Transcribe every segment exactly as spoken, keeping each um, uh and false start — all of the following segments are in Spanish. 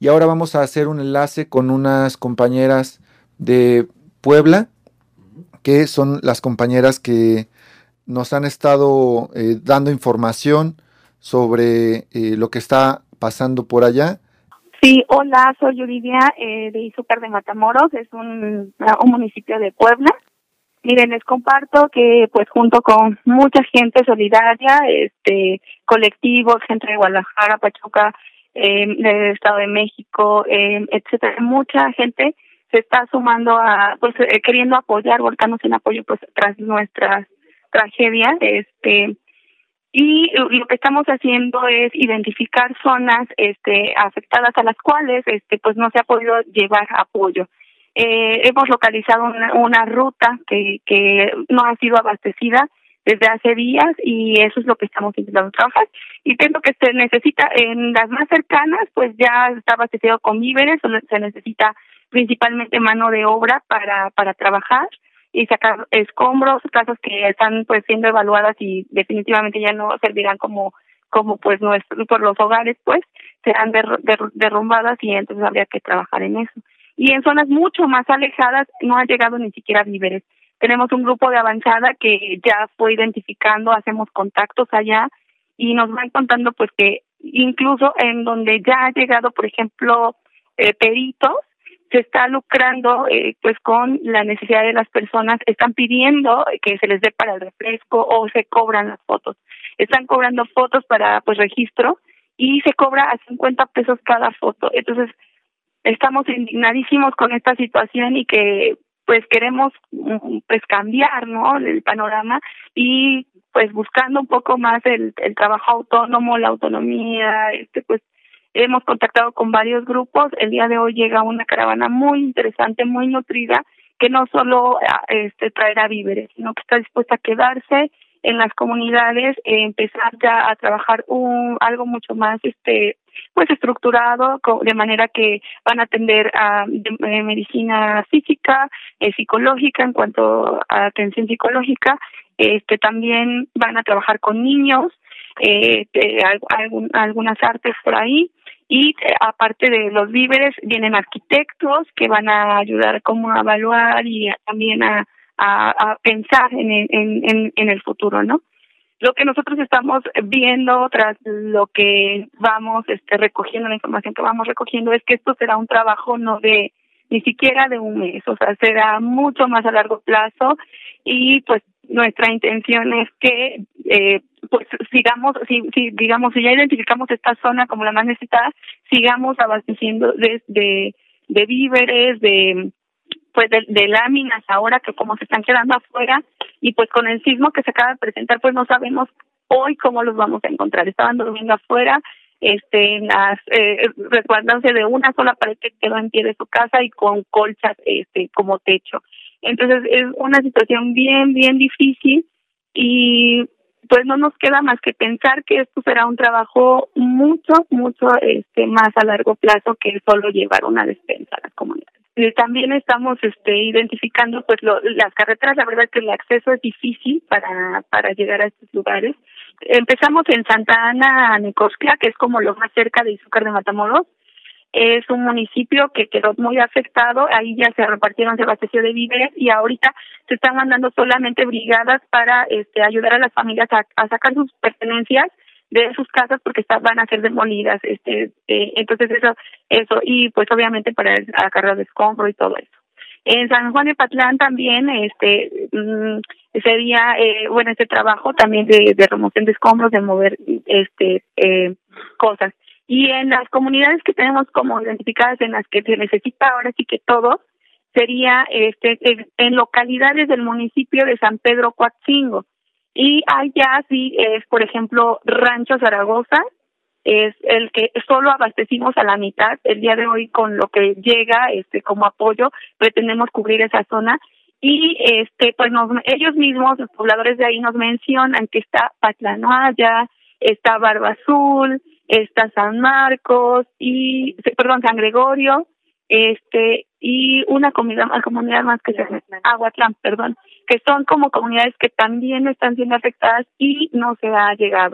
y ahora vamos a hacer un enlace con unas compañeras de Puebla, que son las compañeras que nos han estado eh, dando información sobre eh, lo que está pasando por allá. Sí, hola, soy Yuridia eh, de Izúcar de Matamoros, es un, un municipio de Puebla. Miren, les comparto que pues junto con mucha gente solidaria, este, colectivos, gente de Guadalajara, Pachuca, eh, del Estado de México, eh, etcétera, mucha gente se está sumando a, pues eh, queriendo apoyar, volcándose en apoyo pues tras nuestra tragedia, este, y lo que estamos haciendo es identificar zonas este afectadas a las cuales este pues no se ha podido llevar apoyo. Eh, hemos localizado una, una ruta que, que no ha sido abastecida desde hace días y eso es lo que estamos intentando trabajar. Y creo que se necesita en las más cercanas, pues ya está abastecido con víveres, se necesita principalmente mano de obra para para trabajar y sacar escombros, casas que están pues siendo evaluadas y definitivamente ya no servirán como como pues nuestro, por los hogares pues serán der, der, derrumbadas y entonces habría que trabajar en eso. Y en zonas mucho más alejadas no han llegado ni siquiera víveres. Tenemos un grupo de avanzada que ya fue identificando, hacemos contactos allá y nos van contando pues que incluso en donde ya ha llegado, por ejemplo, eh, peritos, se está lucrando eh, pues con la necesidad de las personas, están pidiendo que se les dé para el refresco o se cobran las fotos. Están cobrando fotos para pues registro y se cobra a cincuenta pesos cada foto. Entonces, estamos indignadísimos con esta situación y que pues queremos pues cambiar, ¿no?, el panorama y pues buscando un poco más el, el trabajo autónomo, la autonomía, este pues hemos contactado con varios grupos. El día de hoy llega una caravana muy interesante, muy nutrida, que no solo este traerá víveres, sino que está dispuesta a quedarse en las comunidades, eh, empezar ya a trabajar un algo mucho más este pues estructurado, de manera que van a atender a de, de medicina física, eh, psicológica, en cuanto a atención psicológica, este también van a trabajar con niños, eh, de, algún, algunas artes por ahí. Y eh, aparte de los víveres, vienen arquitectos que van a ayudar como a evaluar y a, también a, a, a pensar en, en, en, en el futuro, ¿no? Lo que nosotros estamos viendo tras lo que vamos este, recogiendo, la información que vamos recogiendo, es que esto será un trabajo no de ni siquiera de un mes, o sea, será mucho más a largo plazo y pues nuestra intención es que eh, pues sigamos, si, si digamos, si ya identificamos esta zona como la más necesitada, sigamos abasteciendo de, de, de víveres, de pues de, de láminas ahora que como se están quedando afuera y pues con el sismo que se acaba de presentar pues no sabemos hoy cómo los vamos a encontrar. Estaban durmiendo afuera, este, en las, eh, resguardándose de una sola pared que quedó en pie de su casa y con colchas este como techo. Entonces es una situación bien, bien difícil y pues no nos queda más que pensar que esto será un trabajo mucho, mucho este más a largo plazo que solo llevar una despensa a las comunidades. Y también estamos este identificando pues lo, las carreteras, la verdad es que el acceso es difícil para para llegar a estos lugares. Empezamos en Santa Ana, Necoxtla, que es como lo más cerca de Izúcar de Matamoros. Es un municipio que quedó muy afectado, ahí ya se repartieron, se abasteció de víveres y ahorita se están mandando solamente brigadas para este ayudar a las familias a, a sacar sus pertenencias de sus casas porque están, van a ser demolidas, este eh, entonces eso eso y pues obviamente para el acarreo de escombro y todo eso. En San Juan de Patlán también este mmm, sería eh, bueno este trabajo también de, de remoción de escombros, de mover este eh, cosas. Y en las comunidades que tenemos como identificadas en las que se necesita ahora sí que todo, sería este en localidades del municipio de San Pedro Coatzingo. Y allá sí es, por ejemplo, Rancho Zaragoza, es el que solo abastecimos a la mitad. El día de hoy con lo que llega este como apoyo pretendemos cubrir esa zona. Y este pues nos, ellos mismos, los pobladores de ahí nos mencionan que está Patlanoaya, está Barba Azul, está San Marcos y perdón San Gregorio este y una comunidad, comunidad más que se llama Aguatlán, perdón, que son como comunidades que también están siendo afectadas y no se ha llegado.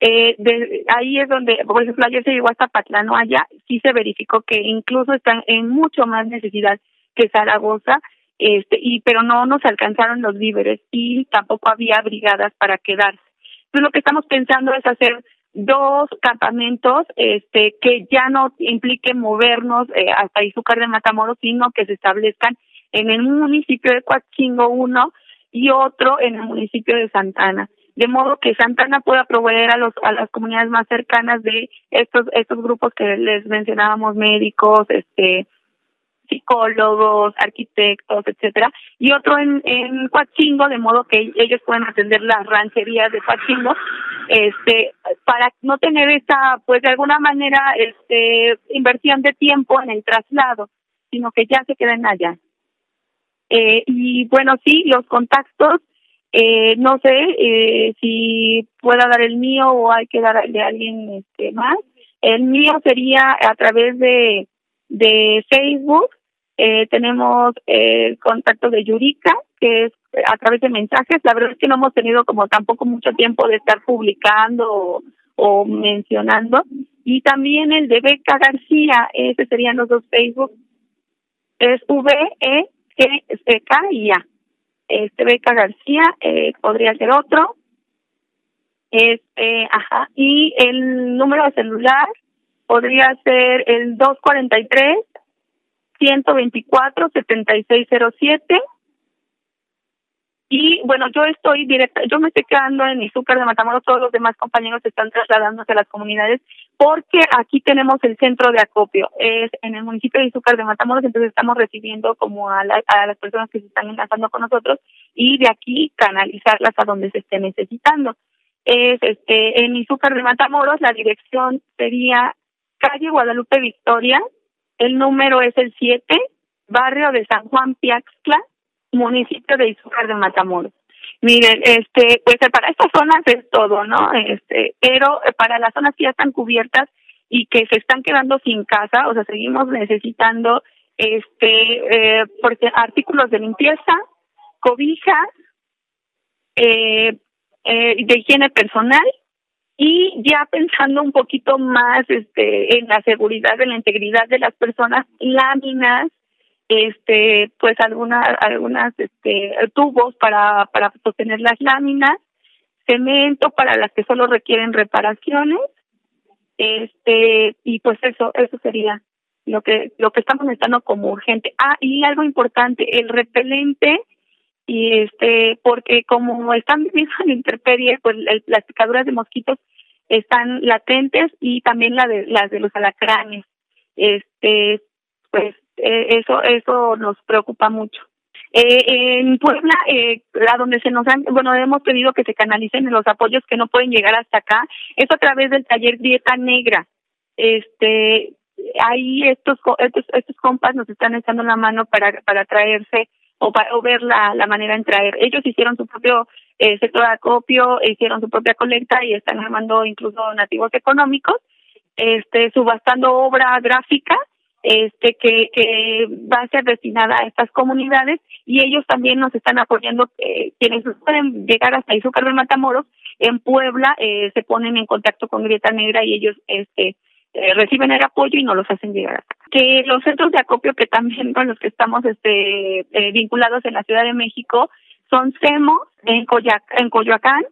Eh, de, ahí es donde, por ejemplo, ayer se llegó hasta Patlán, allá sí se verificó que incluso están en mucho más necesidad que Zaragoza, este, y pero no nos alcanzaron los víveres y tampoco había brigadas para quedarse. Entonces lo que estamos pensando es hacer dos campamentos, este, que ya no implique movernos eh, hasta Izúcar de Matamoros, sino que se establezcan en el municipio de Coatzingo uno y otro en el municipio de Santana, de modo que Santana pueda proveer a los a las comunidades más cercanas de estos estos grupos que les mencionábamos, médicos, este psicólogos, arquitectos, etcétera, y otro en en Coatzingo, de modo que ellos pueden atender las rancherías de Coatzingo, este para no tener esa, pues de alguna manera, este inversión de tiempo en el traslado, sino que ya se queden allá. Eh, y bueno, sí, los contactos, eh, no sé eh, si pueda dar el mío o hay que dar de alguien este más. El mío sería a través de de Facebook. Eh, tenemos el contacto de Yurika, que es a través de mensajes. La verdad es que no hemos tenido como tampoco mucho tiempo de estar publicando o, o mencionando. Y también el de Beca García, ese serían los dos Facebook. Es V E G K y A. Este Beca García eh, podría ser otro. Este, ajá. Y el número de celular podría ser el dos cuarenta y tres, ciento veinticuatro, setenta y seis cero siete. Y bueno, yo estoy directa, yo me estoy quedando en Izúcar de Matamoros, todos los demás compañeros se están trasladándose a las comunidades porque aquí tenemos el centro de acopio, es en el municipio de Izúcar de Matamoros, entonces estamos recibiendo como a, la, a las personas que se están enlazando con nosotros y de aquí canalizarlas a donde se esté necesitando. Es este en Izúcar de Matamoros, la dirección sería calle Guadalupe Victoria, el número es el siete, barrio de San Juan Piaxtla, municipio de Izúcar de Matamoros. Miren, este, pues para estas zonas es todo, ¿no? Este, pero para las zonas que ya están cubiertas y que se están quedando sin casa, o sea, seguimos necesitando este eh, porque artículos de limpieza, cobijas, eh, eh, de higiene personal, y ya pensando un poquito más este en la seguridad, en la integridad de las personas, láminas, este pues algunas algunas este tubos para para sostener las láminas, cemento para las que solo requieren reparaciones, este y pues eso eso sería lo que lo que estamos necesitando como urgente. Ah, y algo importante, el repelente, y este porque como están viviendo en intemperie, pues el, las picaduras de mosquitos están latentes, y también la de las de los alacranes. Este pues eh, eso eso nos preocupa mucho. Eh, en Puebla, eh, a donde se nos han, bueno, hemos pedido que se canalicen los apoyos que no pueden llegar hasta acá, es a través del taller Grieta Negra. Este, ahí estos estos, estos compas nos están echando la mano para para traerse o para o ver la, la manera en traer. Ellos hicieron su propio eh, sector de acopio, hicieron su propia colecta y están armando incluso donativos económicos, este, subastando obra gráfica, este que que va a ser destinada a estas comunidades, y ellos también nos están apoyando. Eh, quienes pueden llegar hasta Izúcar de Matamoros, en Puebla eh, se ponen en contacto con Grieta Negra y ellos este eh, reciben el apoyo y nos los hacen llegar. Que los centros de acopio que también con los que estamos este eh, vinculados en la Ciudad de México son CEMOS en Coyac en Coyoacán,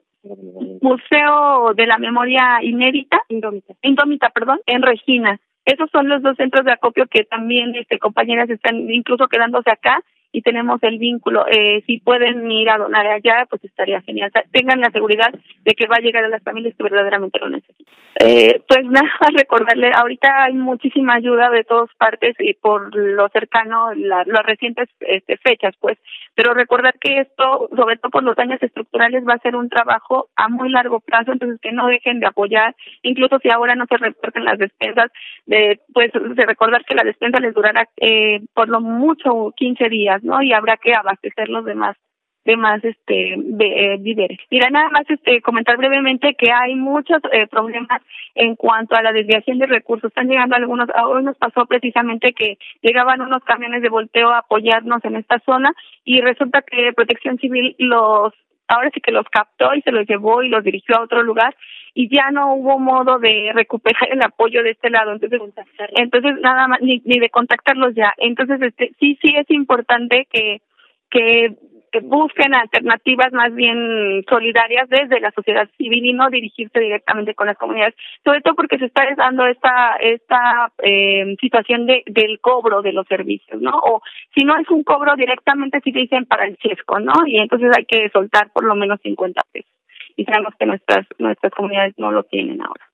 Museo de la Memoria Inédita, Indómita, Indómita, perdón, en Regina. Esos son los dos centros de acopio que también este compañeras están incluso quedándose acá, y tenemos el vínculo. Eh, si pueden ir a donar allá, pues estaría genial. O sea, tengan la seguridad de que va a llegar a las familias que verdaderamente lo necesitan. Eh, pues nada más recordarle, ahorita hay muchísima ayuda de todas partes y por lo cercano, la, las recientes este, fechas, pues, pero recordar que esto, sobre todo por los daños estructurales, va a ser un trabajo a muy largo plazo, entonces que no dejen de apoyar, incluso si ahora no se reparten las despensas, de pues de recordar que la despensa les durará eh, por lo mucho quince días, ¿no? Y habrá que abastecer los demás demás este de, eh, víveres. Mira, nada más este comentar brevemente que hay muchos eh, problemas en cuanto a la desviación de recursos. Están llegando algunos, hoy nos pasó precisamente que llegaban unos camiones de volteo a apoyarnos en esta zona, y resulta que Protección Civil los ahora sí que los captó y se los llevó y los dirigió a otro lugar, y ya no hubo modo de recuperar el apoyo de este lado, entonces entonces nada más ni, ni de contactarlos ya. Entonces este sí sí es importante que que que busquen alternativas más bien solidarias desde la sociedad civil y no dirigirse directamente con las comunidades, sobre todo porque se está dando esta esta eh, situación de del cobro de los servicios, ¿no? O si no es un cobro directamente, sí dicen para el chesco, ¿no? Y entonces hay que soltar por lo menos cincuenta pesos. Y sabemos que nuestras nuestras comunidades no lo tienen ahora.